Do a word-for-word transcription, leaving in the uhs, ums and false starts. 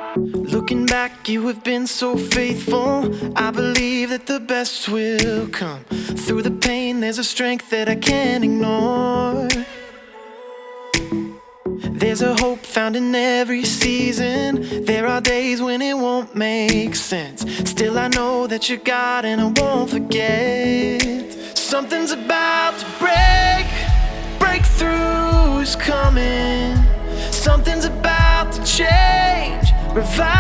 Looking back, you have been so faithful. I believe that the best will come. Through the pain, there's a strength that I can't ignore. There's a hope found in every season. There are days when it won't make sense. Still I know that you're God and I won't forget. Something's about to break. Breakthrough is coming. Something's about to change. Revive